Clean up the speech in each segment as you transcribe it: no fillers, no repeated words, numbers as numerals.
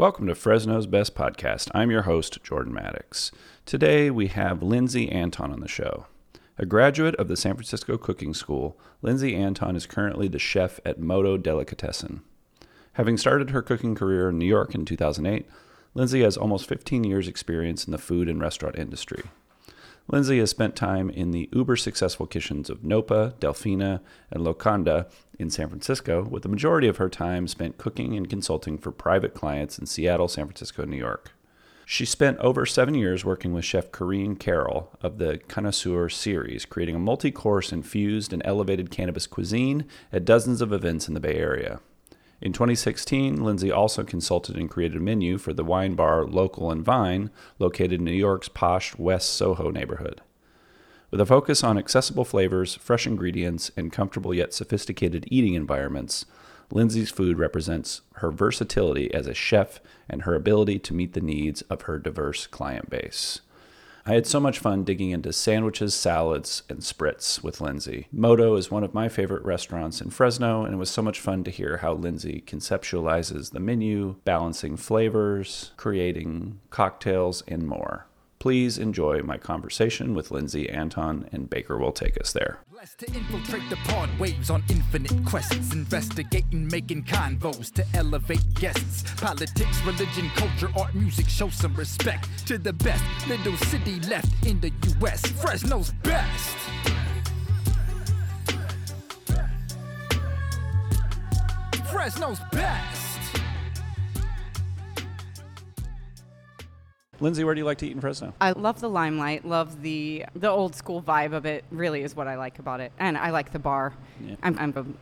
Welcome to Fresno's Best Podcast. I'm your host, Jordan Maddox. Today we have Lindsay Anton on the show. A graduate of the San Francisco Cooking School, Lindsay Anton is currently the chef at Moto Delicatessen. Having started her cooking career in New York in 2008, Lindsay has almost 15 years' experience in the food and restaurant industry. Lindsay has spent time in the uber-successful kitchens of Nopa, Delfina, and Locanda in San Francisco, with the majority of her time spent cooking and consulting for private clients in Seattle, San Francisco, and New York. She spent over 7 years working with Chef Corinne Carroll of the Connoisseur series, creating a multi-course infused and elevated cannabis cuisine at dozens of events in the Bay Area. In 2016, Lindsay also consulted and created a menu for the wine bar Local and Vine, located in New York's posh West Soho neighborhood. With a focus on accessible flavors, fresh ingredients, and comfortable yet sophisticated eating environments, Lindsay's food represents her versatility as a chef and her ability to meet the needs of her diverse client base. I had so much fun digging into sandwiches, salads, and spritz with Lindsay. Moto is one of my favorite restaurants in Fresno, and it was so much fun to hear how Lindsay conceptualizes the menu, balancing flavors, creating cocktails, and more. Please enjoy my conversation with Lindsay Anton, and Baker will take us there. Blessed to infiltrate the pod waves on infinite quests, investigating, making convos to elevate guests. Politics, religion, culture, art, music, show some respect to the best little city left in the U.S. Fresno's best. Fresno's best. Lindsay, where do you like to eat in Fresno? I love the limelight, love the old school vibe of it, really is what I like about it. And I like the bar. Yeah. I'm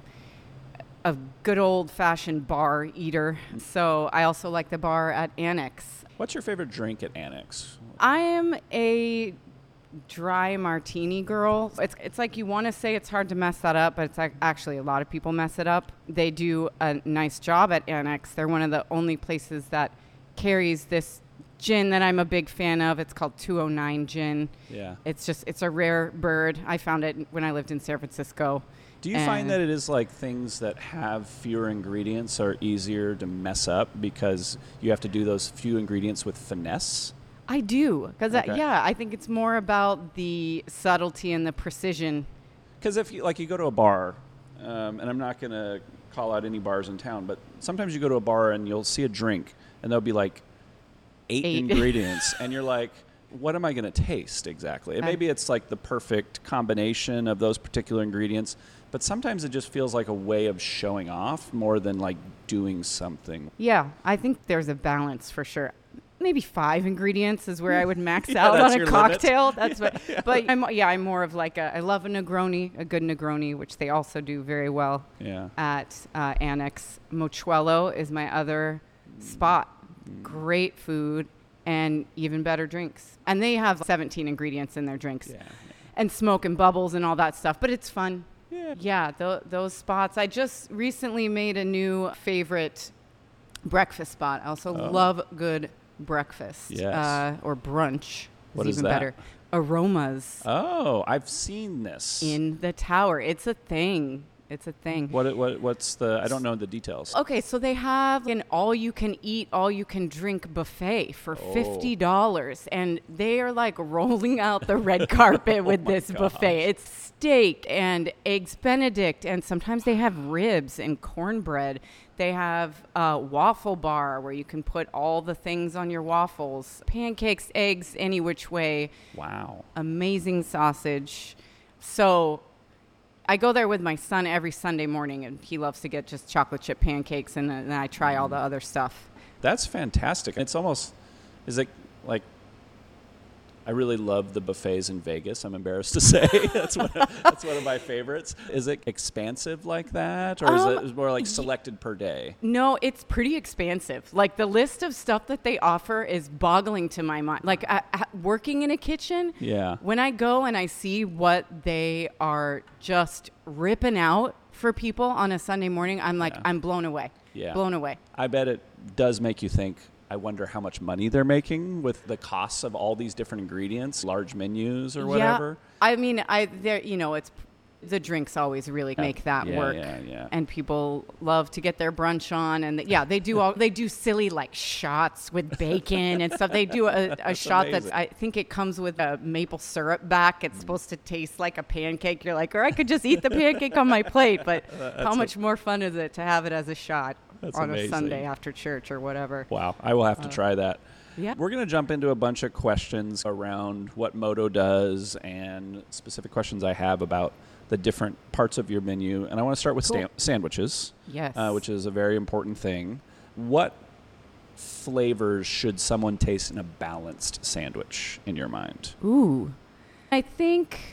a good old-fashioned bar eater, so I also like the bar at Annex. What's your favorite drink at Annex? I am a dry martini girl. It's like you want to say it's hard to mess that up, but it's like actually a lot of people mess it up. They do a nice job at Annex. They're one of the only places that carries this gin that I'm a big fan of. It's called 209 gin. Yeah. It's a rare bird. I found it when I lived in San Francisco. Do you find that it is like things that have fewer ingredients are easier to mess up because you have to do those few ingredients with finesse? I do. Because, Okay. I think it's more about the subtlety and the precision. Because if you go to a bar, and I'm not going to call out any bars in town, but sometimes you go to a bar and you'll see a drink and there'll be like eight ingredients, and you're like, what am I going to taste exactly? And maybe it's like the perfect combination of those particular ingredients, but sometimes it just feels like a way of showing off more than like doing something. Yeah, I think there's a balance for sure. Maybe 5 ingredients is where I would max out on a cocktail. Limit. That's but I'm more of like I love a Negroni, a good Negroni, which they also do very well at Annex. Mochuelo is my other spot. Great food and even better drinks. And they have 17 ingredients in their drinks. Yeah. And smoke and bubbles and all that stuff. But it's fun. Yeah, those spots. I just recently made a new favorite breakfast spot. I also love good breakfast. Yes. Or brunch. What is even that? Better. Aromas. Oh, I've seen this. In the tower. It's a thing. It's a thing. What's the? I don't know the details. Okay, so they have an all-you-can-eat, all-you-can-drink buffet for $50, and they are like rolling out the red carpet with this buffet. It's steak and eggs Benedict, and sometimes they have ribs and cornbread. They have a waffle bar where you can put all the things on your waffles, pancakes, eggs, any which way. Wow. Amazing sausage. So I go there with my son every Sunday morning, and he loves to get just chocolate chip pancakes, and then I try all the other stuff. That's fantastic. It's almost, is it like, I really love the buffets in Vegas, I'm embarrassed to say. That's one of my favorites. Is it expansive like that, or is it more like selected per day? No, it's pretty expansive. Like, the list of stuff that they offer is boggling to my mind. Like, working in a kitchen, when I go and I see what they are just ripping out for people on a Sunday morning, I'm like, I'm blown away. Yeah. Blown away. I bet it does make you think, I wonder how much money they're making with the costs of all these different ingredients, large menus or whatever. Yeah, I mean, it's The drinks always really make that work. Yeah. And people love to get their brunch on. And they do silly like shots with bacon and stuff. They do a shot amazing. I think it comes with a maple syrup back. It's supposed to taste like a pancake. You're like, or I could just eat the pancake on my plate. But how much more fun is it to have it as a shot on amazing. A Sunday after church or whatever? Wow. I will have to try that. Yeah. We're going to jump into a bunch of questions around what Moto does and specific questions I have about the different parts of your menu. And I want to start with sandwiches, Yes. Which is a very important thing. What flavors should someone taste in a balanced sandwich in your mind? Ooh. I think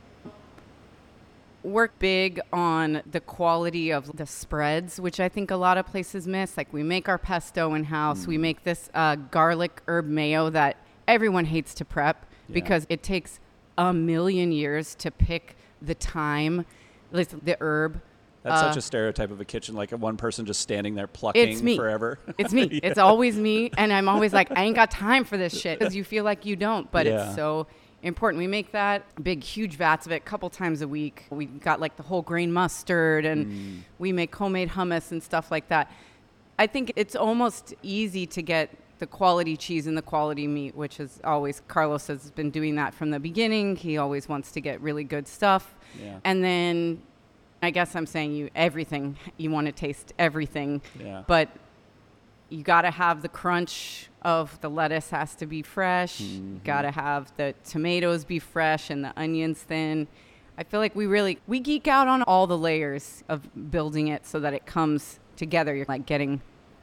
we're big on the quality of the spreads, which I think a lot of places miss. Like we make our pesto in-house. We make this garlic herb mayo that everyone hates to prep because it takes a million years to pick the thyme, the herb. That's such a stereotype of a kitchen, like one person just standing there plucking forever. It's me. It's always me. And I'm always like, I ain't got time for this shit, because you feel like you don't. But it's so important. We make that big, huge vats of it a couple times a week. We got like the whole grain mustard, and we make homemade hummus and stuff like that. I think it's almost easy to get the quality cheese and the quality meat, which is always, Carlos has been doing that from the beginning. He always wants to get really good stuff. Yeah. And then I guess I'm saying everything. You want to taste everything. Yeah. But you got to have the crunch of the lettuce has to be fresh. Got to have the tomatoes be fresh and the onions thin. I feel like we geek out on all the layers of building it so that it comes together. You're like getting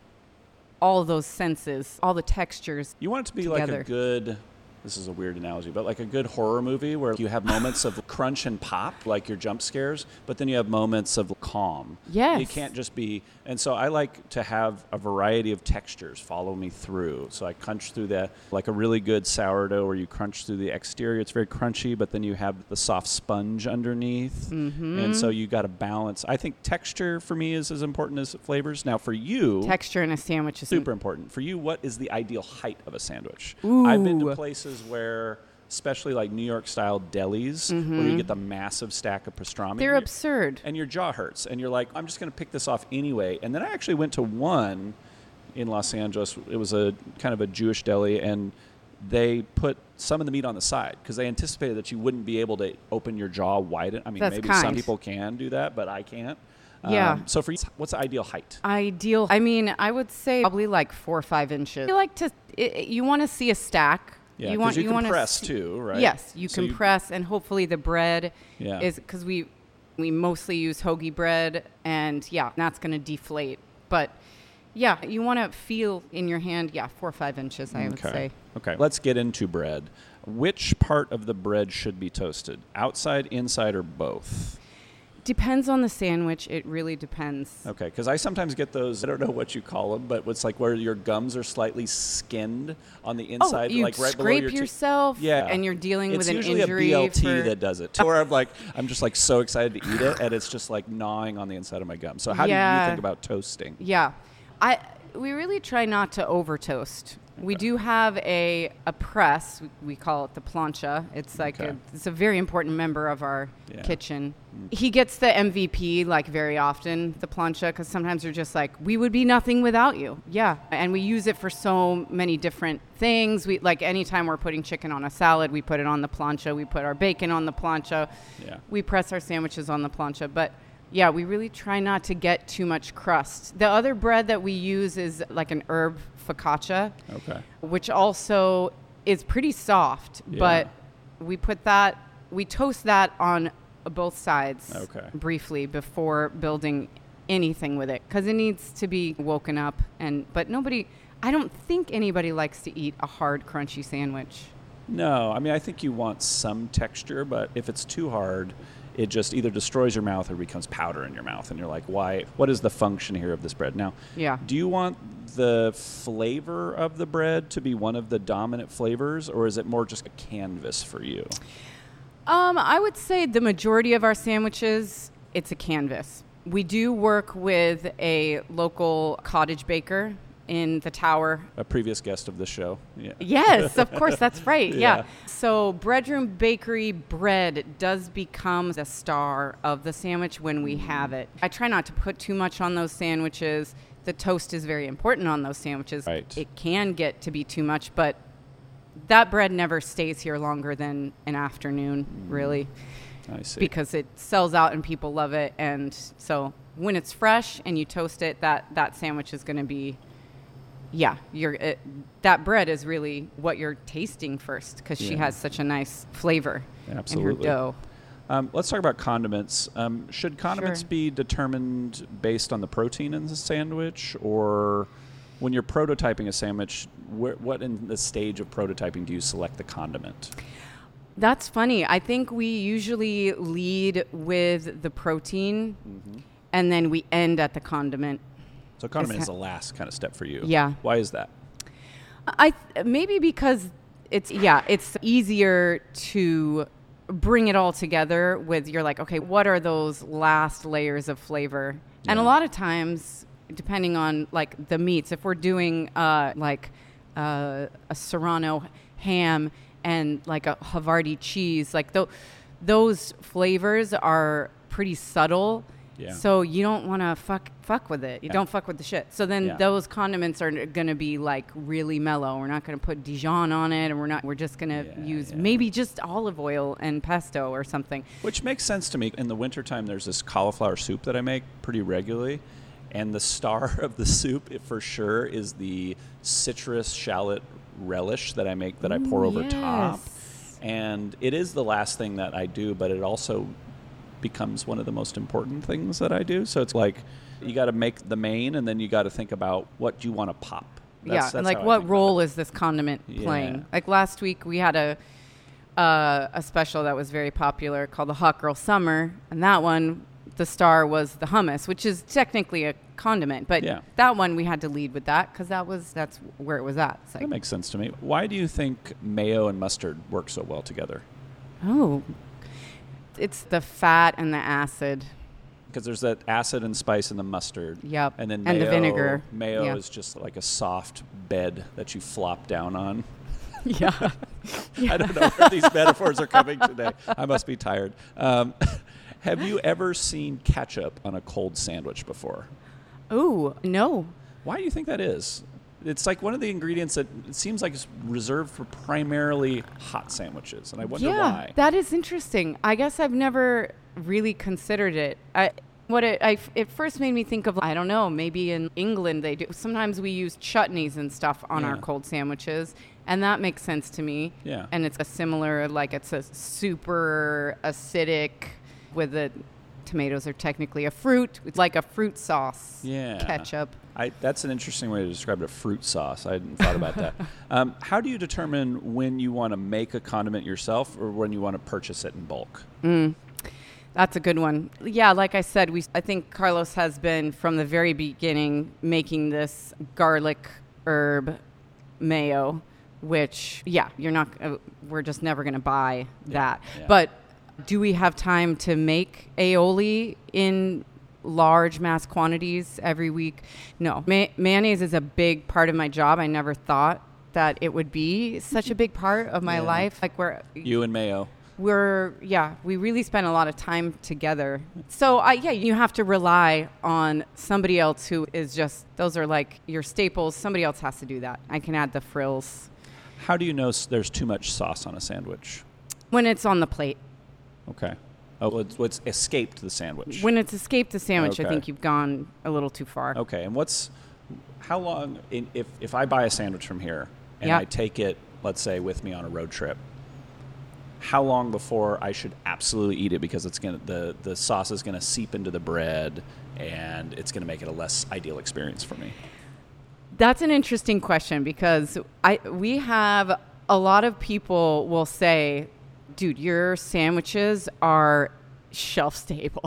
all those senses, all the textures. You want it to be together. like a good, this is a weird analogy, but like a good horror movie where you have moments of crunch and pop, like your jump scares, but then you have moments of calm. Yes. It can't just be, and so I like to have a variety of textures follow me through. So I crunch through that, like a really good sourdough where you crunch through the exterior. It's very crunchy, but then you have the soft sponge underneath. And so you got to balance. I think texture for me is as important as flavors. Now for you, Texture in a sandwich is super important. For you, what is the ideal height of a sandwich? Ooh. I've been to places where, especially like New York style delis, where you get the massive stack of pastrami. They're absurd. And your jaw hurts. And you're like, I'm just going to pick this off anyway. And then I actually went to one in Los Angeles. It was a kind of a Jewish deli, and they put some of the meat on the side because they anticipated that you wouldn't be able to open your jaw wide. I mean, That's maybe kind. some people can do that, but I can't. Yeah. So for you, what's the ideal height? Ideal. I mean, I would say probably like 4 or 5 inches. You like to, you want to see a stack. Yeah, because you can press too, right? Yes, you can press, and hopefully the bread is, because we mostly use hoagie bread, and that's going to deflate. But you want to feel in your hand, 4 or 5 inches, I would say. Okay, let's get into bread. Which part of the bread should be toasted? Outside, inside, or both? Depends on the sandwich. It really depends. Okay, because I sometimes get those, I don't know what you call them, but it's like where your gums are slightly skinned on the inside. You like right scrape below your yourself, and you're dealing with an injury. It's usually a BLT that does it, where I'm just like so excited to eat it, and it's just like gnawing on the inside of my gum. So how do you think about toasting? Yeah, we really try not to over toast. We do have a press. We call it the plancha. It's like it's a very important member of our kitchen. He gets the MVP like very often, the plancha, because sometimes you're just like, we would be nothing without you. Yeah, and we use it for so many different things. We like anytime we're putting chicken on a salad, we put it on the plancha. We put our bacon on the plancha. Yeah. We press our sandwiches on the plancha, but. Yeah, we really try not to get too much crust. The other bread that we use is like an herb focaccia, which also is pretty soft, but we toast that on both sides briefly before building anything with it, because it needs to be woken up. But I don't think anybody likes to eat a hard, crunchy sandwich. No, I mean, I think you want some texture, but if it's too hard, it just either destroys your mouth or becomes powder in your mouth. And you're like, why? What is the function here of this bread? Now, do you want the flavor of the bread to be one of the dominant flavors, or is it more just a canvas for you? I would say the majority of our sandwiches, it's a canvas. We do work with a local cottage baker in the Tower. A previous guest of the show. Yeah. Yes, of course, that's right. Yeah. Yeah. So Breadroom Bakery bread does become the star of the sandwich when we have it. I try not to put too much on those sandwiches. The toast is very important on those sandwiches. Right. It can get to be too much, but that bread never stays here longer than an afternoon, really. I see. Because it sells out and people love it. And so when it's fresh and you toast it, that sandwich is going to be, that bread is really what you're tasting first, because she has such a nice flavor in her dough. Let's talk about condiments. Should condiments be determined based on the protein in the sandwich, or when you're prototyping a sandwich, what in the stage of prototyping do you select the condiment? That's funny. I think we usually lead with the protein, and then we end at the condiment. So condiment is the last kind of step for you. Yeah. Why is that? Maybe because it's easier to bring it all together with, you're like, okay, what are those last layers of flavor? Yeah. And a lot of times, depending on like the meats, if we're doing a Serrano ham and like a Havarti cheese, like those flavors are pretty subtle. Yeah. So you don't want to fuck with it. You don't fuck with the shit. So then those condiments are going to be like really mellow. We're not going to put Dijon on it, and we're just going to use maybe just olive oil and pesto or something. Which makes sense to me. In the wintertime, there's this cauliflower soup that I make pretty regularly. And the star of the soup, for sure, is the citrus shallot relish that I make, that I pour over top. And it is the last thing that I do, but it also becomes one of the most important things that I do. So it's like you got to make the main, and then you got to think about what you want to pop. That's and like what role is this condiment playing? Like last week we had a special that was very popular called the Hot Girl Summer, and that one, the star was the hummus, which is technically a condiment, but that one we had to lead with that because that's where it was at. That makes sense to me. Why do you think mayo and mustard work so well together? Oh, it's the fat and the acid. Because there's that acid and spice in the mustard. Yep. And then the vinegar. Mayo is just like a soft bed that you flop down on. Yeah. I don't know where these metaphors are coming today. I must be tired. Have you ever seen ketchup on a cold sandwich before? Oh, no. Why do you think that is? It's like one of the ingredients that it seems like is reserved for primarily hot sandwiches, and I wonder why. Yeah, that is interesting. I guess I've never really considered it. It first made me think of, I don't know, maybe in England they do. Sometimes we use chutneys and stuff on our cold sandwiches, and that makes sense to me. Yeah. And it's a similar, like it's a super acidic, with the tomatoes are technically a fruit. It's like a fruit sauce. Yeah. Ketchup. That's an interesting way to describe it, a fruit sauce. I hadn't thought about that. How do you determine when you want to make a condiment yourself or when you want to purchase it in bulk? That's a good one. Yeah, like I said, I think Carlos has been from the very beginning making this garlic herb mayo, which, we're just never going to buy that. Yeah. But do we have time to make aioli in large mass quantities every week? No. Mayonnaise is a big part of my job. I never thought that it would be such a big part of my life. Like you and mayo. We really spend a lot of time together. So you have to rely on somebody else who is just, those are like your staples. Somebody else has to do that. I can add the frills. How do you know there's too much sauce on a sandwich? When it's on the plate. Okay. Oh, it's escaped the sandwich. When it's escaped the sandwich, I think you've gone a little too far. Okay. And how long, if I buy a sandwich from here and I take it, let's say, with me on a road trip, how long before I should absolutely eat it because the sauce is going to seep into the bread and it's going to make it a less ideal experience for me? That's an interesting question because we have a lot of people will say, dude, your sandwiches are shelf stable.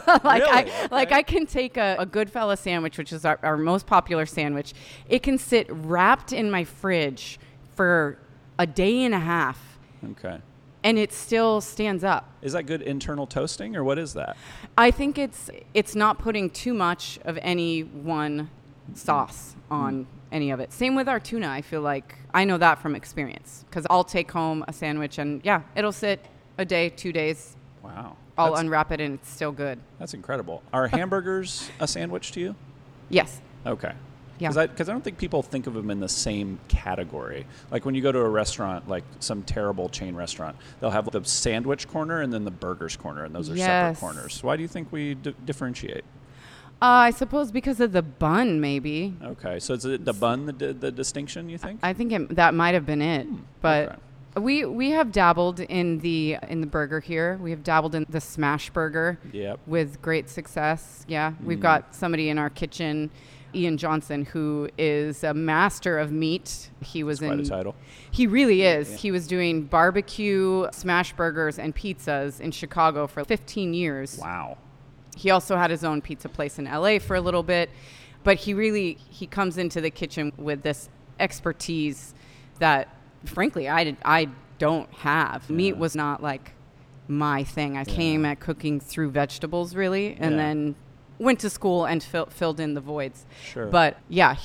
I can take a Goodfella sandwich, which is our most popular sandwich. It can sit wrapped in my fridge for a day and a half. Okay. And it still stands up. Is that good internal toasting, or what is that? I think it's not putting too much of any one sauce on any of it. Same with our tuna. I feel like I know that from experience because I'll take home a sandwich and it'll sit a day, 2 days. Wow. I'll unwrap it and it's still good. That's incredible. Are hamburgers a sandwich to you? Yes. Okay. Yeah. Because I don't think people think of them in the same category. Like when you go to a restaurant, like some terrible chain restaurant, they'll have the sandwich corner and then the burgers corner, and those are separate corners. Why do you think we differentiate? I suppose because of the bun, maybe. Okay. So is it the bun the distinction, you think? I think that might have been it. But okay. We have dabbled in the burger here. We have dabbled in the smash burger with great success. Yeah. We've got somebody in our kitchen, Ian Johnson, who is a master of meat. He was quite a title. He really is. Yeah. He was doing barbecue, smash burgers, and pizzas in Chicago for 15 years. Wow. He also had his own pizza place in LA for a little bit, but he comes into the kitchen with this expertise that, frankly, I don't have. Yeah. Meat was not like my thing. I came at cooking through vegetables, really, and then went to school and filled in the voids. Sure. But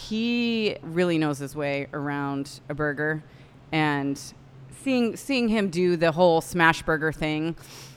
he really knows his way around a burger, and seeing him do the whole smash burger thing,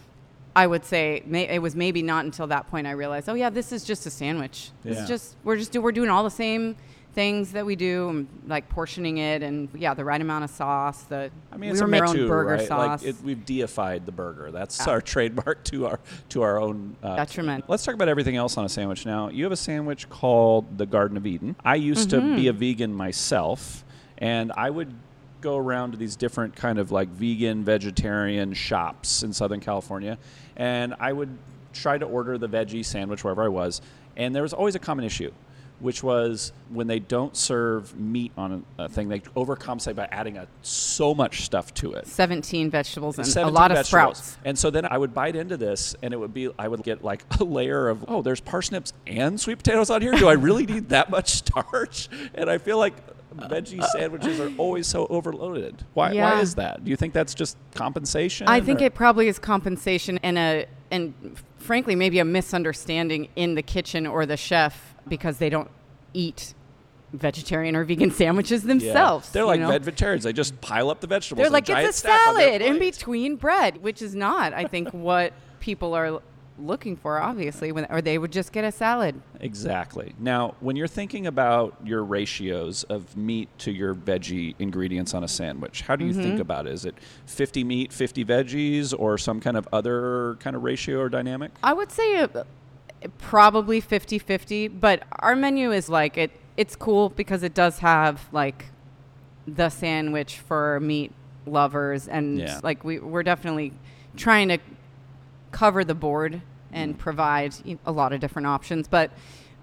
I would say it was maybe not until that point I realized, this is just a sandwich. Yeah. This is just we're doing all the same things that we do, like portioning it and the right amount of sauce. It's a made our own burger right? sauce. Like we've deified the burger. That's our trademark to our own detriment. Let's talk about everything else on a sandwich now. You have a sandwich called the Garden of Eden. I used to be a vegan myself, and I would go around to these different kind of like vegan, vegetarian shops in Southern California, and I would try to order the veggie sandwich wherever I was, and there was always a common issue, which was when they don't serve meat on a thing, they overcompensate by adding so much stuff to it. 17 vegetables and a lot of sprouts. And so then I would bite into this, and I would get like a layer of, there's parsnips and sweet potatoes on here? Do I really need that much starch? And I feel like veggie sandwiches are always so overloaded. Why is that? Do you think that's just compensation? I think it probably is compensation and frankly maybe a misunderstanding in the kitchen or the chef, because they don't eat vegetarian or vegan sandwiches themselves. Yeah. They're like vegetarians. They just pile up the vegetables. They're like, it's a salad in between bread, which is not, I think, what people are looking for, obviously, or they would just get a salad. Exactly. Now, when you're thinking about your ratios of meat to your veggie ingredients on a sandwich, how do you think about it? Is it 50 meat, 50 veggies, or some kind of other kind of ratio or dynamic? I would say probably 50-50, but our menu is like it's cool because it does have like the sandwich for meat lovers, and like we're definitely trying to cover the board and provide a lot of different options, but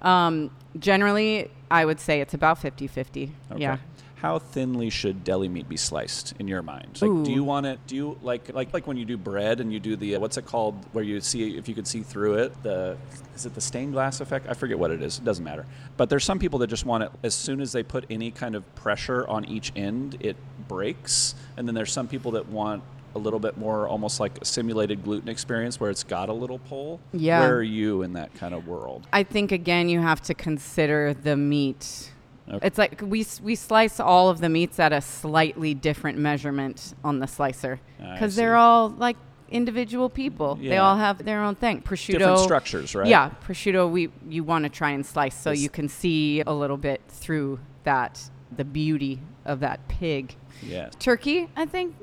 generally I would say it's about 50-50. Okay. Yeah. How thinly should deli meat be sliced in your mind? Like, do you want it? Do you like when you do bread and you do the what's it called, where you see if you could see through it? Is it the stained glass effect? I forget what it is. It doesn't matter. But there's some people that just want it as soon as they put any kind of pressure on each end, it breaks. And then there's some people that want a little bit more, almost like a simulated gluten experience where it's got a little pull. Yeah. Where are you in that kind of world? I think again you have to consider the meat. Okay. It's like we slice all of the meats at a slightly different measurement on the slicer because they're all like individual people. Yeah. They all have their own thing. Prosciutto, different structures, right? Yeah, prosciutto you want to try and slice so you can see a little bit through that, the beauty of that pig. Yeah. Turkey, I think,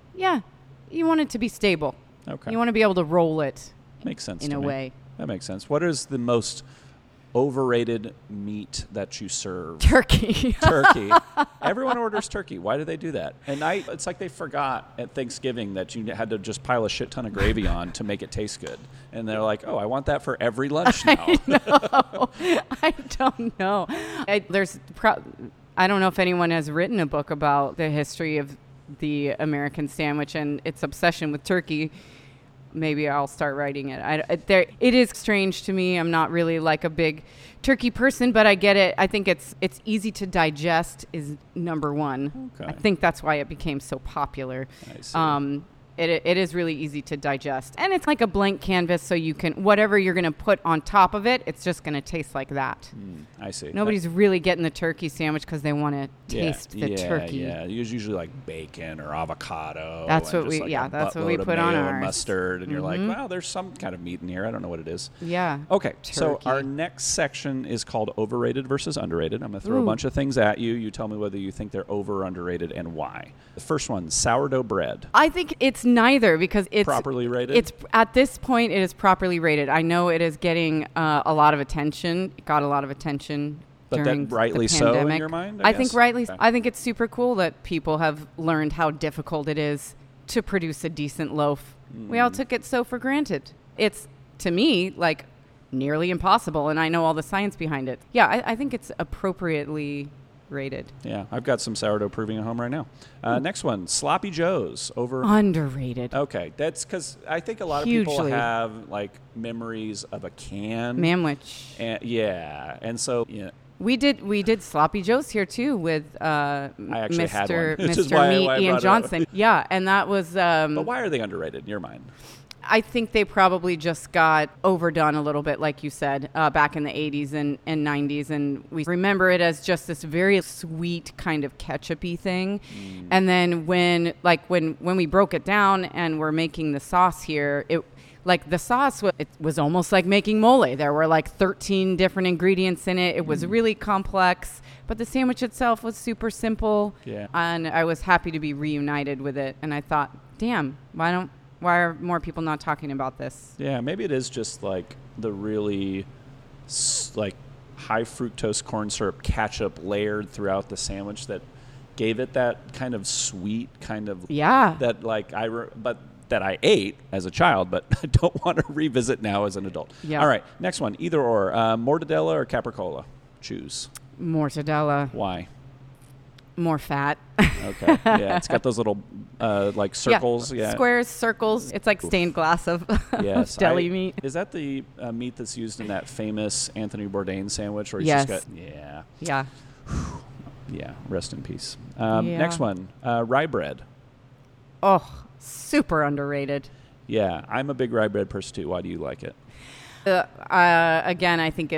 you want it to be stable. Okay. You want to be able to roll it. Makes sense in to a me. way. That makes sense. What is the most overrated meat that you serve? Turkey. Turkey. Everyone orders turkey. Why do they do that? And it's like they forgot at Thanksgiving that you had to just pile a shit ton of gravy on to make it taste good. And they're like, I want that for every lunch now. I don't know. I don't know if anyone has written a book about the history of the American sandwich and its obsession with turkey. Maybe I'll start writing it. It is strange to me. I'm not really like a big turkey person, but I get it. I think it's easy to digest is number one. Okay. I think that's why it became so popular. I see. It is really easy to digest. And it's like a blank canvas, so you can, whatever you're going to put on top of it, it's just going to taste like that. I see. Nobody's really getting the turkey sandwich because they want to taste the turkey. Yeah, it's usually like bacon or avocado. That's what we put on ours. And mustard, and you're like, wow, there's some kind of meat in here. I don't know what it is. Yeah. Okay, turkey. So our next section is called overrated versus underrated. I'm going to throw a bunch of things at you. You tell me whether you think they're over or underrated and why. The first one, sourdough bread. I think it's neither because it's properly rated. It's at this point it is properly rated. I know it is getting a lot of attention. It got a lot of attention during that rightly the pandemic. so in your mind? I think rightly. Okay. I think it's super cool that people have learned how difficult it is to produce a decent loaf. We all took it so for granted. It's, to me, like nearly impossible, and I know all the science behind it. Yeah, I think it's appropriately rated. Yeah, I've got some sourdough proving at home right now. Next one, Sloppy Joe's. Underrated. Okay, that's because I think a lot of people have like memories of a can. Manwich. And so, yeah. We did Sloppy Joe's here too with Mr. Meat Ian Johnson. Yeah, and that was. But why are they underrated in your mind? I think they probably just got overdone a little bit, like you said, back in the 80s and 90s. And we remember it as just this very sweet kind of ketchup-y thing. And then when we broke it down and we're making the sauce here, the sauce was almost like making mole. There were like 13 different ingredients in it. It was really complex. But the sandwich itself was super simple. Yeah. And I was happy to be reunited with it. And I thought, damn, why are more people not talking about this? Yeah, maybe it is just like the really like high fructose corn syrup ketchup layered throughout the sandwich that gave it that kind of sweet kind of that like that I ate as a child, but I don't want to revisit now as an adult. Yeah. All right, next one, either or, mortadella or capricola? Choose. Mortadella. Why? More fat. Okay. Yeah, it's got those little like circles. Yeah. Squares, circles. It's like stained glass of deli meat. Is that the meat that's used in that famous Anthony Bourdain sandwich? Where he's yes. just got, yeah. Yeah. Yeah. Rest in peace. Next one, rye bread. Oh, super underrated. Yeah, I'm a big rye bread person too. Why do you like it? Again, I think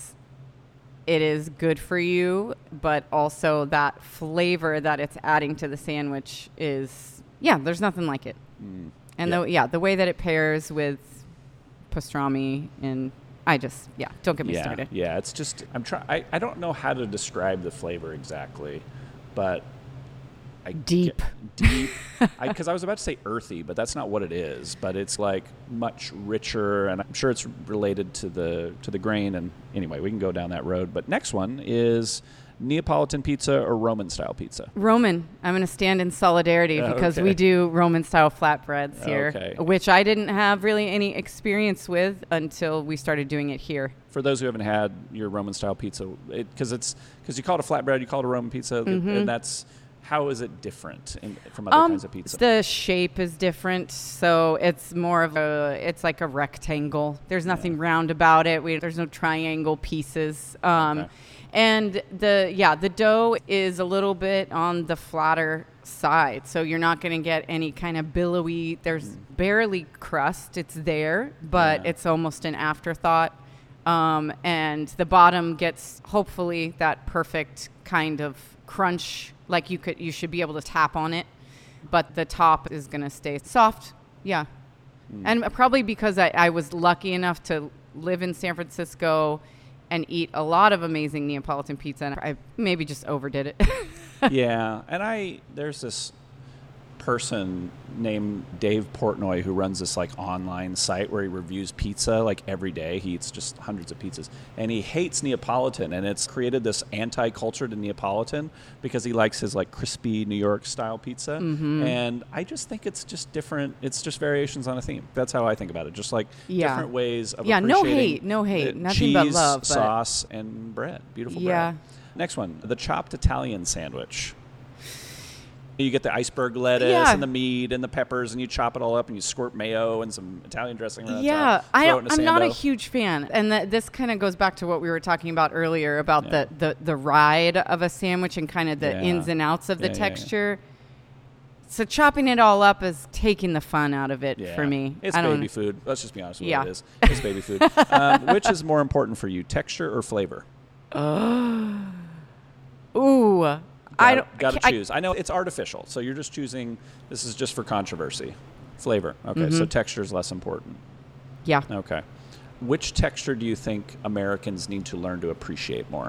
it is good for you, but also that flavor that it's adding to the sandwich is, there's nothing like it. And the way that it pairs with pastrami and don't get me started. Yeah, it's just, I don't know how to describe the flavor exactly, but deep. Because I was about to say earthy, but that's not what it is. But it's like much richer, and I'm sure it's related to the grain. And anyway, we can go down that road. But next one is Neapolitan pizza or Roman style pizza. Roman. I'm going to stand in solidarity because we do Roman style flatbreads here, which I didn't have really any experience with until we started doing it here. For those who haven't had your Roman style pizza, because you call it a flatbread, you call it a Roman pizza, and that's. How is it different from other kinds of pizza? The shape is different, so it's more of it's like a rectangle. There's nothing round about it. There's no triangle pieces. And the dough is a little bit on the flatter side, so you're not going to get any kind of billowy. There's barely crust. It's there, but it's almost an afterthought. And the bottom gets hopefully that perfect kind of crunch. Like you should be able to tap on it, but the top is going to stay soft. Yeah. And probably because I was lucky enough to live in San Francisco and eat a lot of amazing Neapolitan pizza, and I maybe just overdid it. Yeah. And there's this person named Dave Portnoy who runs this like online site where he reviews pizza like every day. He eats just hundreds of pizzas, and he hates Neapolitan, and it's created this anti-culture to Neapolitan because he likes his like crispy New York style pizza. And I just think it's just different. It's just variations on a theme. That's how I think about it. Just like different ways of appreciating no hate, nothing cheese, but love, sauce, and bread. Beautiful bread. Next one, the chopped Italian sandwich. You get the iceberg lettuce and the meat and the peppers, and you chop it all up, and you squirt mayo and some Italian dressing around the top. I'm not a huge fan. And this kind of goes back to what we were talking about earlier about the ride of a sandwich and kind of the ins and outs of the texture. So chopping it all up is taking the fun out of it for me. It's baby food. Let's just be honest with what it is. It's baby food. Which is more important for you, texture or flavor? Ooh. Got to choose. I know it's artificial, so you're just choosing. This is just for controversy. Flavor. Okay, so texture is less important. Yeah. Okay. Which texture do you think Americans need to learn to appreciate more?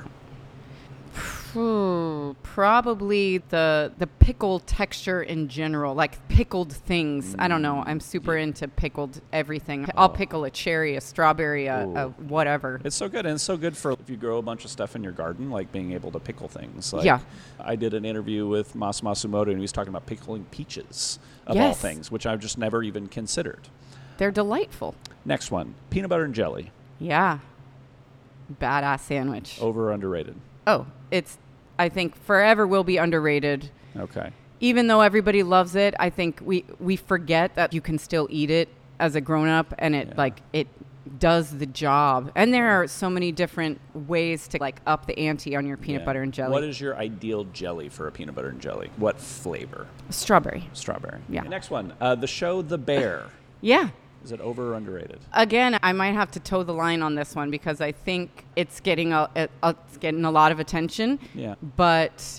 Probably the pickle texture in general, like pickled things. I don't know. I'm super into pickled everything. I'll pickle a cherry, a strawberry, a whatever. It's so good, and it's so good for if you grow a bunch of stuff in your garden, like being able to pickle things. Like, I did an interview with Mas Masumoto, and he was talking about pickling peaches, of all things, which I've just never even considered. They're delightful. Next one, peanut butter and jelly. Yeah. Badass sandwich. Over or underrated? Oh, I think forever will be underrated. Okay. Even though everybody loves it, I think we forget that you can still eat it as a grown-up, and it does the job. And there are so many different ways to up the ante on your peanut butter and jelly. What is your ideal jelly for a peanut butter and jelly? What flavor? Strawberry. Yeah. Okay, next one. The show The Bear. Yeah. Is it over or underrated? Again, I might have to toe the line on this one because I think it's getting a lot of attention. Yeah. But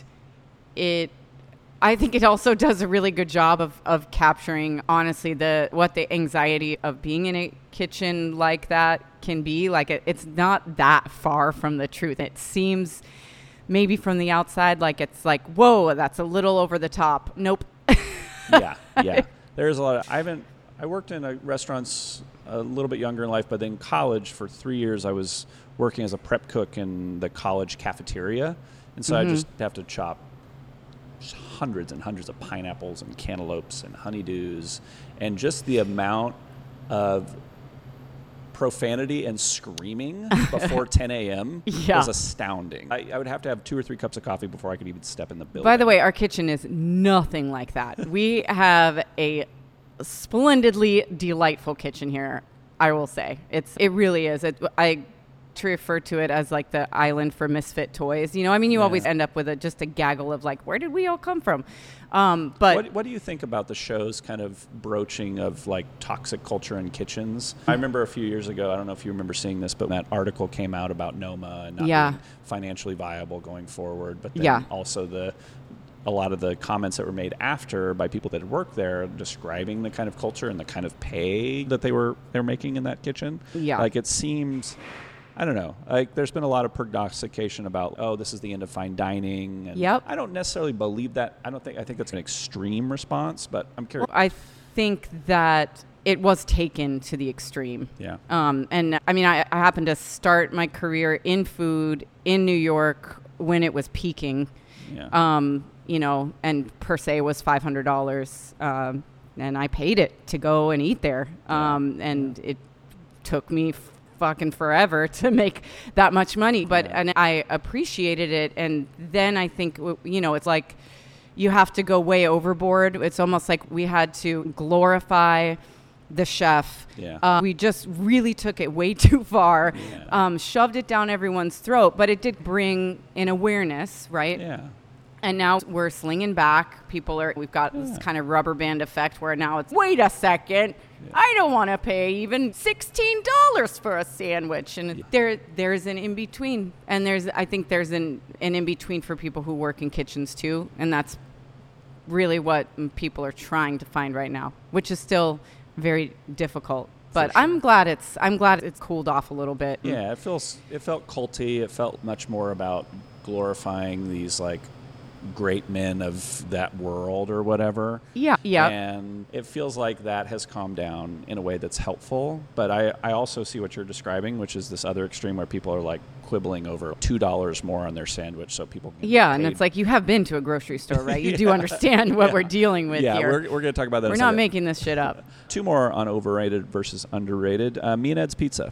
I think it also does a really good job of capturing, honestly, what the anxiety of being in a kitchen like that can be. Like it's not that far from the truth. It seems maybe from the outside like it's like, whoa, that's a little over the top. Nope. Yeah. There's a lot of I worked in restaurants a little bit younger in life, but in college for 3 years I was working as a prep cook in the college cafeteria. And so I just have to chop hundreds and hundreds of pineapples and cantaloupes and honeydews. And just the amount of profanity and screaming before 10 a.m. was astounding. I would have to have 2 or 3 cups of coffee before I could even step in the building. By the way, our kitchen is nothing like that. We have a splendidly delightful kitchen here, I will say. It really is. I refer to it as like the island for misfit toys. You always end up with just a gaggle of like, where did we all come from? But what do you think about the show's kind of broaching of like toxic culture in kitchens? I remember a few years ago, I don't know if you remember seeing this, but that article came out about Noma and not being financially viable going forward. But then also a lot of the comments that were made after by people that had worked there describing the kind of culture and the kind of pay that they were making in that kitchen. Yeah. Like it seems, I don't know, like there's been a lot of prognostication about, this is the end of fine dining. And I don't necessarily believe that. I think that's an extreme response, but I'm curious. I think that it was taken to the extreme. Yeah. And I mean, I happened to start my career in food in New York when it was peaking. Yeah. And per se was $500, and I paid it to go and eat there. And it took me fucking forever to make that much money, but and I appreciated it. And then I think it's like you have to go way overboard. It's almost like we had to glorify the chef. We just really took it way too far, shoved it down everyone's throat, but it did bring an awareness, right? Yeah. And now we're slinging back. We've got this kind of rubber band effect where now it's, wait a second, I don't want to pay even $16 for a sandwich. And there's an in-between. And I think there's an in-between for people who work in kitchens too. And that's really what people are trying to find right now, which is still very difficult. But sure. I'm glad it's cooled off a little bit. Yeah, it felt culty. It felt much more about glorifying these like great men of that world or whatever. Yeah. And it feels like that has calmed down in a way that's helpful. But I also see what you're describing, which is this other extreme where people are like quibbling over $2 more on their sandwich so people can get and it's like you have been to a grocery store, right? You do understand what we're dealing with here. Yeah, we're going to talk about that. We're not making this shit up. 2 more on overrated versus underrated. Me and Ed's Pizza.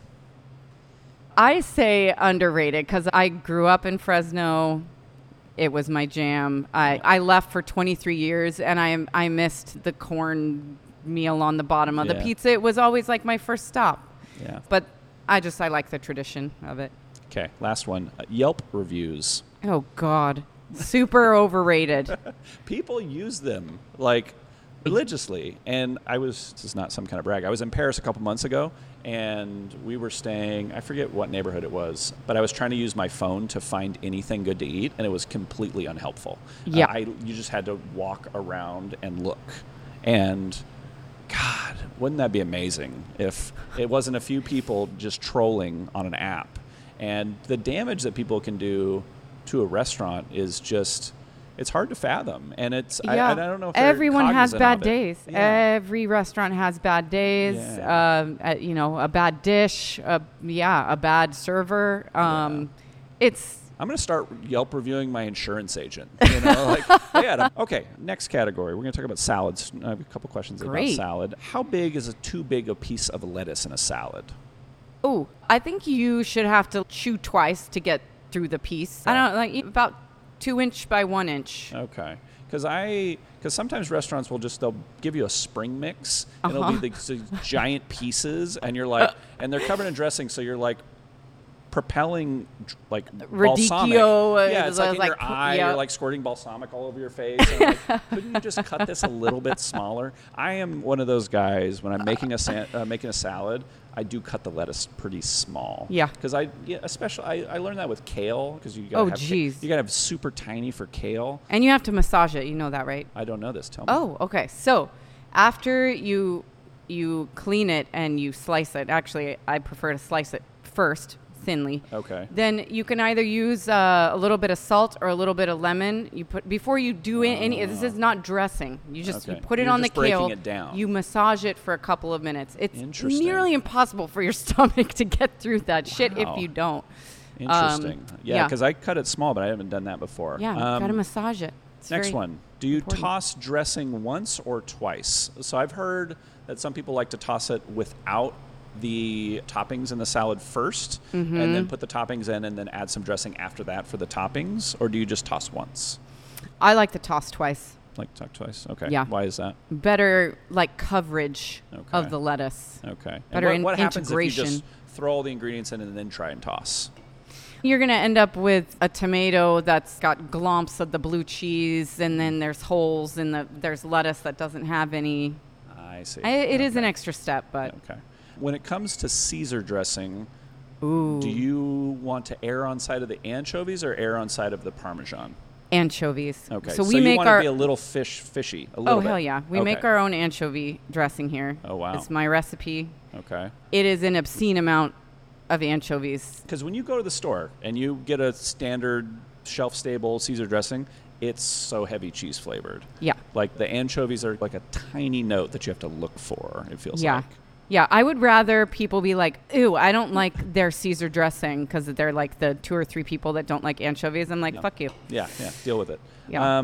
I say underrated because I grew up in Fresno. It was my jam. I left for 23 years, and I missed the corn meal on the bottom of the pizza. It was always like my first stop. Yeah. But I like the tradition of it. Okay, last one. Yelp reviews. Oh, God. Super overrated. People use them like religiously. And this is not some kind of brag. I was in Paris a couple months ago, and we were staying, I forget what neighborhood it was, but I was trying to use my phone to find anything good to eat, and it was completely unhelpful. Yeah. You just had to walk around and look. And God, wouldn't that be amazing if it wasn't a few people just trolling on an app? And the damage that people can do to a restaurant is just, it's hard to fathom. And it's, yeah. I don't know if everyone has bad of days. Yeah. Every restaurant has bad days. Yeah. A bad dish. A bad server. I'm going to start Yelp reviewing my insurance agent. Okay, next category. We're going to talk about salads. I have a couple questions about salad. How big is too big a piece of lettuce in a salad? Oh, I think you should have to chew twice to get through the piece. I don't know, like about 2 inch by 1 inch. Okay. Because sometimes restaurants they'll give you a spring mix, and it'll be these giant pieces, and you're like, and they're covered in dressing, so you're like, propelling like balsamic. Yeah, it's like in your eye. You're like squirting balsamic all over your face. And couldn't you just cut this a little bit smaller? I am one of those guys when I'm making a salad. I do cut the lettuce pretty small. Yeah. Because I learned that with kale, because you gotta have super tiny for kale. And you have to massage it. You know that, right? I don't know this. Tell me. Oh, okay. So after you clean it and you slice it. Actually, I prefer to slice it first. Thinly. Okay. Then you can either use a little bit of salt or a little bit of lemon. You put before you do any. This is not dressing. You just you put it on the kale. It down. You massage it for a couple of minutes. It's nearly impossible for your stomach to get through that shit if you don't. Interesting. Because I cut it small, but I haven't done that before. Yeah, gotta massage it. It's next one. Do you important. Toss dressing once or twice? So I've heard that some people like to toss it without the toppings in the salad first, and then put the toppings in and then add some dressing after that for the toppings, or do you just toss once? I like to toss twice. Okay. Yeah. Why is that? Better coverage of the lettuce. Okay. Better and what happens if you integration. just throw all the ingredients in and then try and toss? You're going to end up with a tomato that's got glomps of the blue cheese, and then there's holes in there's lettuce that doesn't have any. I see. It is an extra step, but. Okay. When it comes to Caesar dressing, do you want to err on side of the anchovies or err on side of the Parmesan? Anchovies. Okay. So we make want to be a little fishy. A little bit. Hell yeah. We make our own anchovy dressing here. Oh, wow. It's my recipe. Okay. It is an obscene amount of anchovies. Because when you go to the store and you get a standard shelf-stable Caesar dressing, it's so heavy cheese flavored. Yeah. Like the anchovies are like a tiny note that you have to look for, it feels like. Yeah, I would rather people be like, "Ew, I don't like their Caesar dressing," because they're like the 2 or 3 people that don't like anchovies. I'm like, fuck you. Yeah, deal with it. Yeah.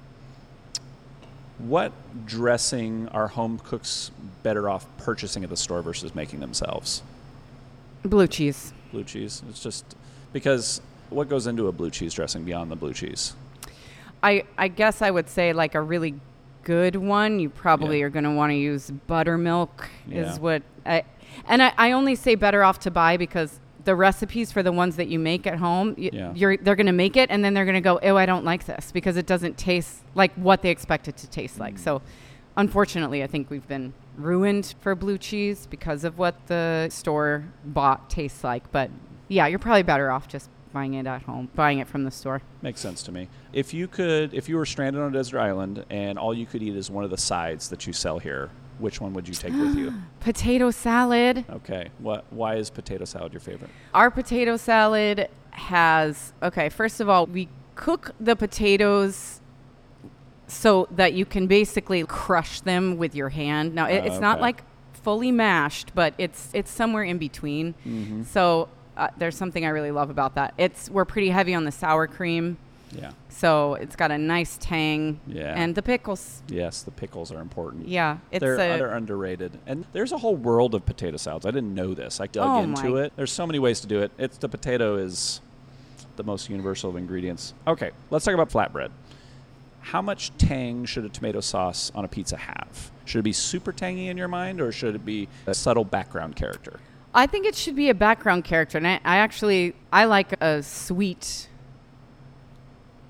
What dressing are home cooks better off purchasing at the store versus making themselves? Blue cheese. Blue cheese. It's just because what goes into a blue cheese dressing beyond the blue cheese? I guess I would say like a really good one, you probably are going to want to use buttermilk is what I only say better off to buy because the recipes for the ones that you make at home, they're going to make it and then they're going to go, "Ew, I don't like this," because it doesn't taste like what they expect it to taste like. So unfortunately, I think we've been ruined for blue cheese because of what the store bought tastes like. But yeah, you're probably better off just buying it at home, buying it from the store. Makes sense to me. If you were stranded on a desert island and all you could eat is one of the sides that you sell here, which one would you take with you? Potato salad. Okay. Why is potato salad your favorite? Our potato salad has, first of all, we cook the potatoes so that you can basically crush them with your hand. Now, it's not like fully mashed, but it's somewhere in between. Mm-hmm. So there's something I really love about that. We're pretty heavy on the sour cream. Yeah. So it's got a nice tang. Yeah. And the pickles. Yes, the pickles are important. Yeah. They're underrated. And there's a whole world of potato salads. I didn't know this. I dug into it. There's so many ways to do it. The potato is the most universal of ingredients. Okay, let's talk about flatbread. How much tang should a tomato sauce on a pizza have? Should it be super tangy in your mind, or should it be a subtle background character? I think it should be a background character, and I like a sweet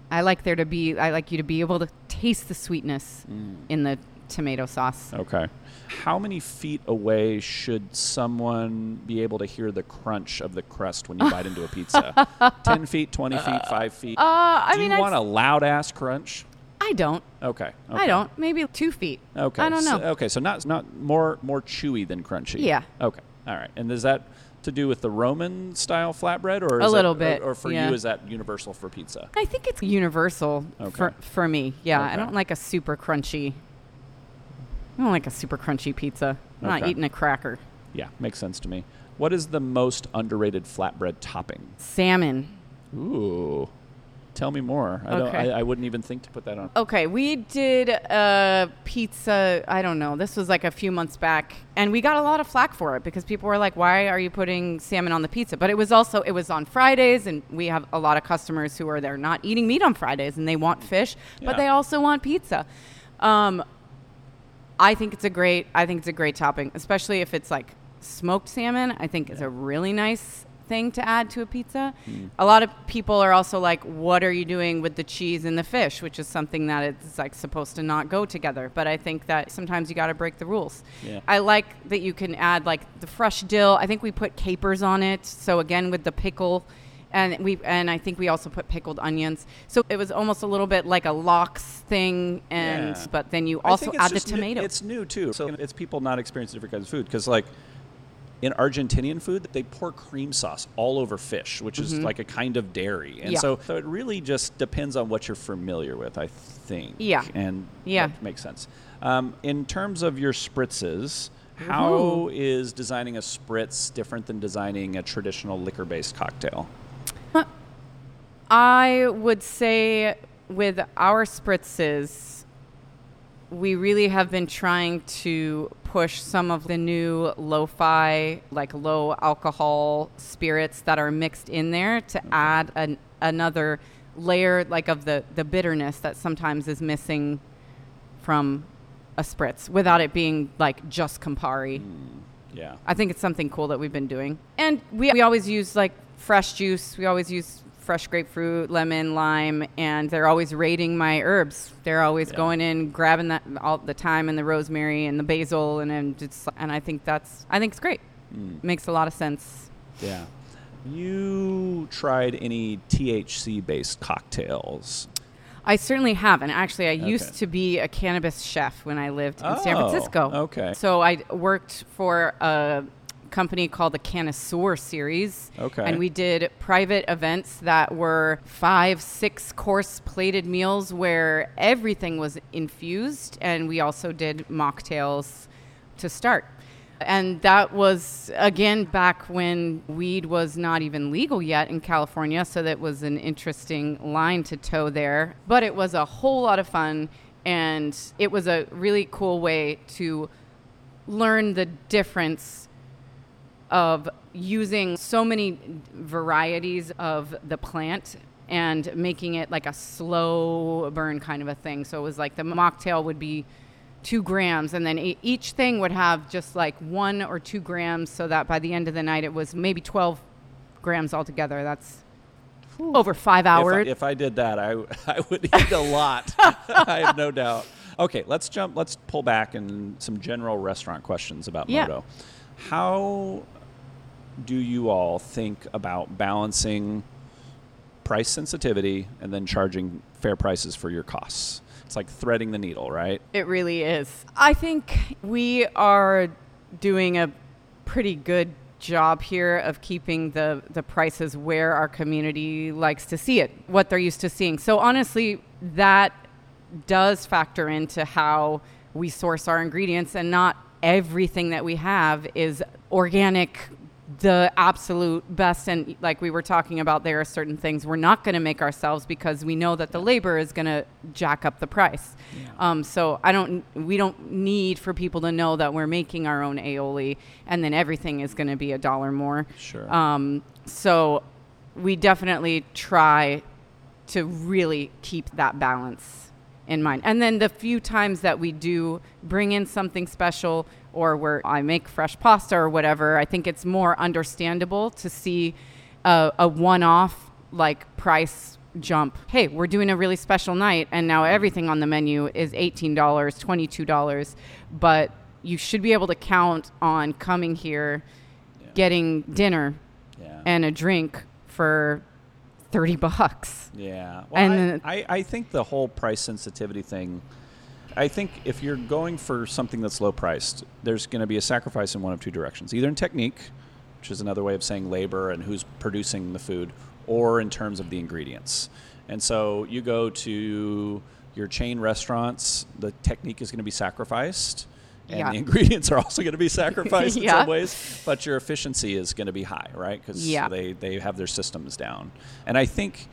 I like you to be able to taste the sweetness in the tomato sauce. Okay. How many feet away should someone be able to hear the crunch of the crust when you bite into a pizza? 10 feet, 20 feet, 5 feet? Do you want a loud-ass crunch? I don't. Okay. I don't. Maybe 2 feet. Okay. I don't know. So not more chewy than crunchy. Yeah. Okay. All right. And is that to do with the Roman style flatbread, or a little bit, or for you is that universal for pizza? I think it's universal for me. Yeah. Okay. I don't like a super crunchy pizza. I'm not eating a cracker. Yeah, makes sense to me. What is the most underrated flatbread topping? Salmon. Ooh. Tell me more. I wouldn't even think to put that on. Okay, we did a pizza, I don't know, this was like a few months back, and we got a lot of flack for it because people were like, why are you putting salmon on the pizza? But it was on Fridays, and we have a lot of customers who are there not eating meat on Fridays, and they want fish, but they also want pizza. I think it's a great topping, especially if it's like smoked salmon. I think it's a really nice thing to add to a pizza. A lot of people are also like, what are you doing with the cheese and the fish, which is something that it's like supposed to not go together. But I think that sometimes you got to break the rules. I like that you can add like the fresh dill. I think we put capers on it, so again with the pickle, and I think we also put pickled onions, so it was almost a little bit like a lox thing. But then you also add the tomato. It's new too, so it's people not experiencing different kinds of food, because like in Argentinian food, they pour cream sauce all over fish, which is like a kind of dairy. And so it really just depends on what you're familiar with, I think. Yeah. And that makes sense. In terms of your spritzes, how is designing a spritz different than designing a traditional liquor-based cocktail? I would say with our spritzes, we really have been trying to push some of the new lo-fi, like low alcohol spirits that are mixed in there to add another layer like of the bitterness that sometimes is missing from a spritz without it being like just Campari. Yeah. I think it's something cool that we've been doing. And we always use like fresh juice. We always use fresh grapefruit, lemon, lime, and they're always raiding my herbs. They're always going in, grabbing that all the thyme and the rosemary and the basil, and I think it's great. Makes a lot of sense. Yeah. You tried any THC-based cocktails? I certainly have, and actually I used to be a cannabis chef when I lived in San Francisco. Okay. So I worked for a company called the Connoisseur Series. Okay. And we did private events that were 5-6 course plated meals where everything was infused, and we also did mocktails to start. And that was, again, back when weed was not even legal yet in California, so that was an interesting line to toe there. But it was a whole lot of fun, and it was a really cool way to learn the difference of using so many varieties of the plant and making it like a slow burn kind of a thing. So it was like the mocktail would be 2 grams, and then each thing would have just like 1 or 2 grams, so that by the end of the night it was maybe 12 grams altogether. That's over 5 hours. If I did that, I would eat a lot. I have no doubt. Okay, let's pull back and some general restaurant questions about Moto. How do you all think about balancing price sensitivity and then charging fair prices for your costs? It's like threading the needle, right? It really is. I think we are doing a pretty good job here of keeping the prices where our community likes to see it, what they're used to seeing. So honestly, that does factor into how we source our ingredients, and not everything that we have is organic, the absolute best. And like we were talking about, there are certain things we're not going to make ourselves because we know that the labor is going to jack up the price. So we don't need for people to know that we're making our own aioli and then everything is going to be $1 more. Sure. So we definitely try to really keep that balance in mind. And then the few times that we do bring in something special, or where I make fresh pasta or whatever, I think it's more understandable to see a one-off like price jump. Hey, we're doing a really special night, and now everything on the menu is $18, $22, but you should be able to count on coming here, getting dinner and a drink for $30. Yeah. Well, and I think the whole price sensitivity thing, I think if you're going for something that's low priced, there's going to be a sacrifice in one of two directions. Either in technique, which is another way of saying labor and who's producing the food, or in terms of the ingredients. And so you go to your chain restaurants, the technique is going to be sacrificed, and the ingredients are also going to be sacrificed in some ways, but your efficiency is going to be high, right? Because they have their systems down. And I think,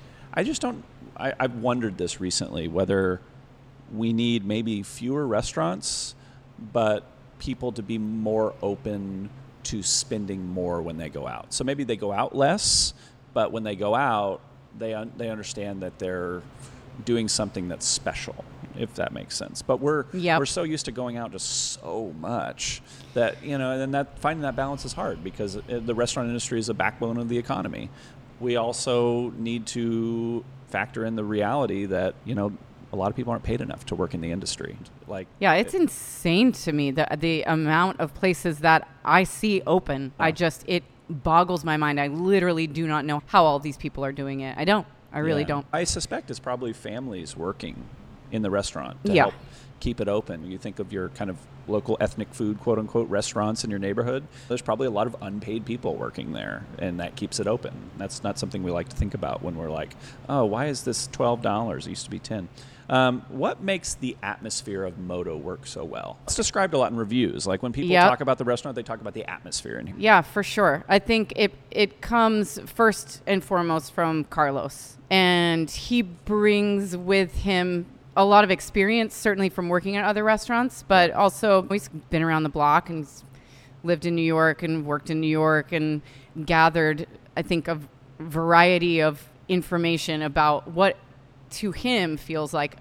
I've wondered this recently, whether we need maybe fewer restaurants, but people to be more open to spending more when they go out. So maybe they go out less, but when they go out, they understand that they're doing something that's special, if that makes sense. But we're so used to going out just so much that, and that finding that balance is hard, because the restaurant industry is a backbone of the economy. We also need to factor in the reality that, a lot of people aren't paid enough to work in the industry. It's insane to me, the amount of places that I see open. It boggles my mind. I literally do not know how all these people are doing it. I really don't. I suspect it's probably families working in the restaurant to help keep it open. You think of your kind of local ethnic food, quote unquote, restaurants in your neighborhood. There's probably a lot of unpaid people working there, and that keeps it open. That's not something we like to think about when we're like, oh, why is this $12? It used to be $10. What makes the atmosphere of Moto work so well? It's described a lot in reviews. Like when people talk about the restaurant, they talk about the atmosphere in here. Yeah, for sure. I think it comes first and foremost from Carlos. And he brings with him a lot of experience, certainly from working at other restaurants, but also he's been around the block and he's lived in New York and worked in New York and gathered, I think, a variety of information about what to him feels like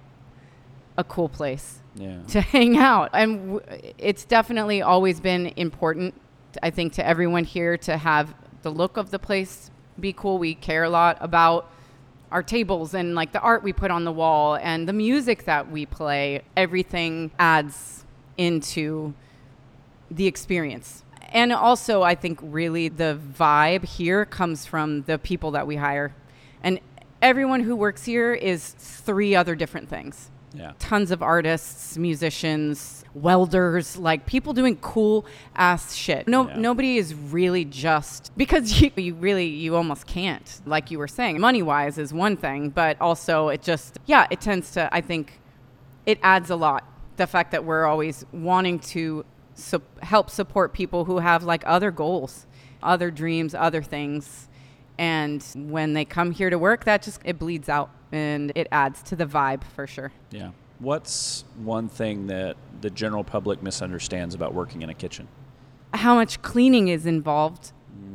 a cool place to hang out. And it's definitely always been important, I think, to everyone here to have the look of the place be cool. We care a lot about our tables and like the art we put on the wall and the music that we play. Everything adds into the experience. And also, I think really the vibe here comes from the people that we hire. And everyone who works here is 3 other different things. Yeah. Tons of artists, musicians, welders, like people doing cool ass shit. Nobody is really just, because you almost can't, like you were saying. Money wise is one thing, but also it tends to, I think it adds a lot. The fact that we're always wanting to help support people who have like other goals, other dreams, other things. And when they come here to work, it bleeds out and it adds to the vibe for sure. Yeah. What's one thing that the general public misunderstands about working in a kitchen? How much cleaning is involved.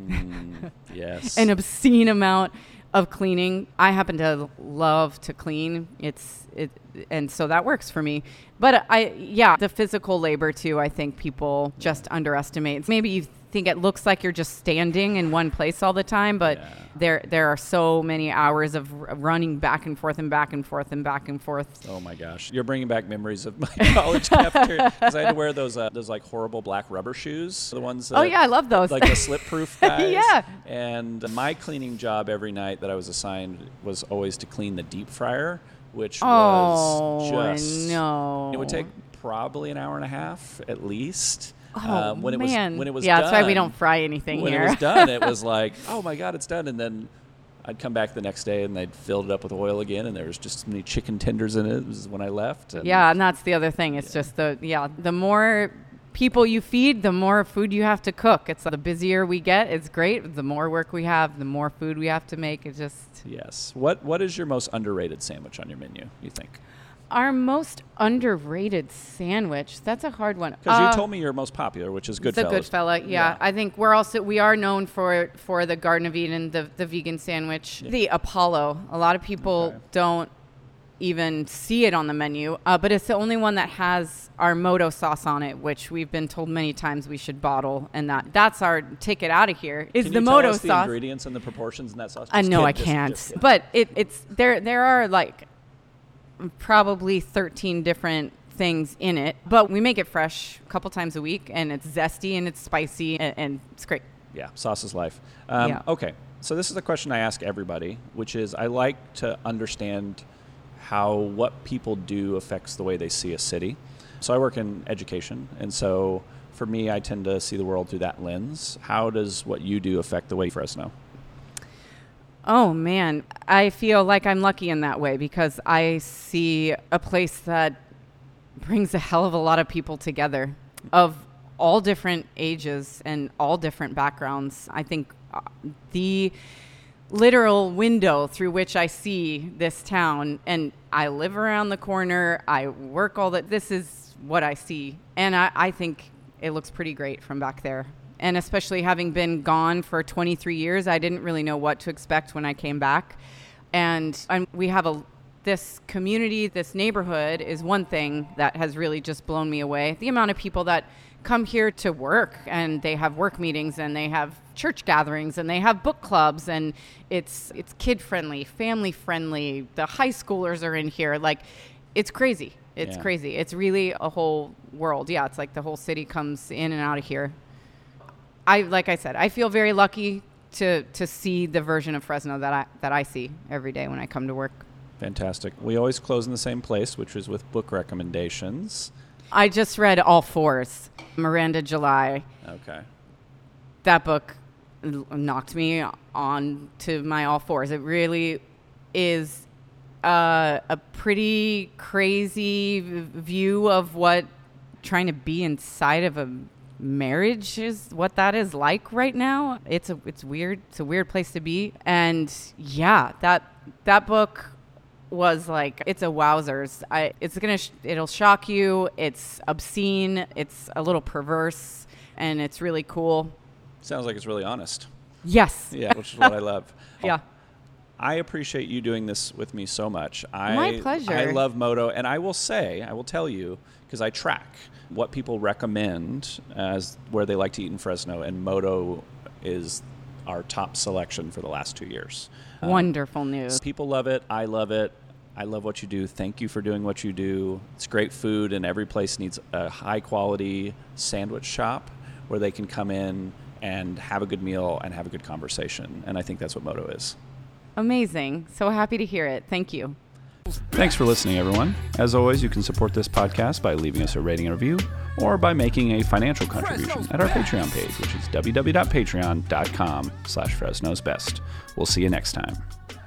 Yes. An obscene amount of cleaning. I happen to love to clean. And so that works for me. But the physical labor too, I think people just underestimate. Maybe you think it looks like you're just standing in one place all the time, but there are so many hours of running back and forth and back and forth and back and forth. Oh my gosh, you're bringing back memories of my college cafeteria, because I had to wear those like horrible black rubber shoes, the ones that, I love those, like the slip proof guys. Yeah. And my cleaning job every night that I was assigned was always to clean the deep fryer, which was just it would take probably an hour and a half at least. When it was done, that's why we don't fry anything when here. When it was done, it was like, oh my God, it's done. And then I'd come back the next day and they'd filled it up with oil again, and there was just so many chicken tenders in it. It was when I left. And and that's the other thing. It's just the more people you feed, the more food you have to cook. It's the busier we get, it's great. The more work we have, the more food we have to make. It just... Yes. What is your most underrated sandwich on your menu, you think? Our most underrated sandwich. That's a hard one. Because you told me your most popular, which is Goodfellas. The Goodfella, yeah. I think we are known for the Garden of Eden, the vegan sandwich. Yeah. The Apollo. A lot of people don't even see it on the menu, but it's the only one that has our Moto sauce on it, which we've been told many times we should bottle, and that's our ticket out of here. Is the Moto sauce? Can you tell us the ingredients and the proportions in that sauce? No, I can't. But it's there are like probably 13 different things in it, but we make it fresh a couple times a week, and it's zesty and it's spicy and it's great. Yeah, sauce is life. Yeah. Okay, so this is the question I ask everybody, which is I like to understand how what people do affects the way they see a city. So I work in education, and so for me, I tend to see the world through that lens. How does what you do affect the way Fresno? Oh, man. I feel like I'm lucky in that way because I see a place that brings a hell of a lot of people together of all different ages and all different backgrounds. I think the literal window through which I see this town, and I live around the corner, I work all that, this is what I see. And I think it looks pretty great from back there. And especially having been gone for 23 years, I didn't really know what to expect when I came back. And we have this community, this neighborhood is one thing that has really just blown me away. The amount of people that come here to work, and they have work meetings, and they have church gatherings, and they have book clubs, and it's kid friendly, family friendly. The high schoolers are in here. Like, it's crazy. It's crazy. It's really a whole world. Yeah, it's like the whole city comes in and out of here. Like I said, I feel very lucky to see the version of Fresno that I see every day when I come to work. Fantastic. We always close in the same place, which is with book recommendations. I just read All Fours, Miranda July. Okay. That book knocked me on to my All Fours. It really is a pretty crazy view of what trying to be inside of a marriage is, what that is like right now. It's weird. It's a weird place to be. And yeah, that book was like, it's a wowzers. It'll shock you. It's obscene. It's a little perverse, and it's really cool. Sounds like it's really honest. Yes. Yeah, which is what I love. Yeah. I appreciate you doing this with me so much. My pleasure. I love Moto, and I will tell you, because I track what people recommend as where they like to eat in Fresno, and Moto is our top selection for the last 2 years. Wonderful news. People love it. I love it. I love what you do. Thank you for doing what you do. It's great food, and every place needs a high-quality sandwich shop where they can come in and have a good meal and have a good conversation, and I think that's what Moto is. Amazing. So happy to hear it. Thank you. Thanks for listening, everyone. As always, you can support this podcast by leaving us a rating and review or by making a financial contribution at our Patreon page, which is www.patreon.com/FresnosBest. We'll see you next time.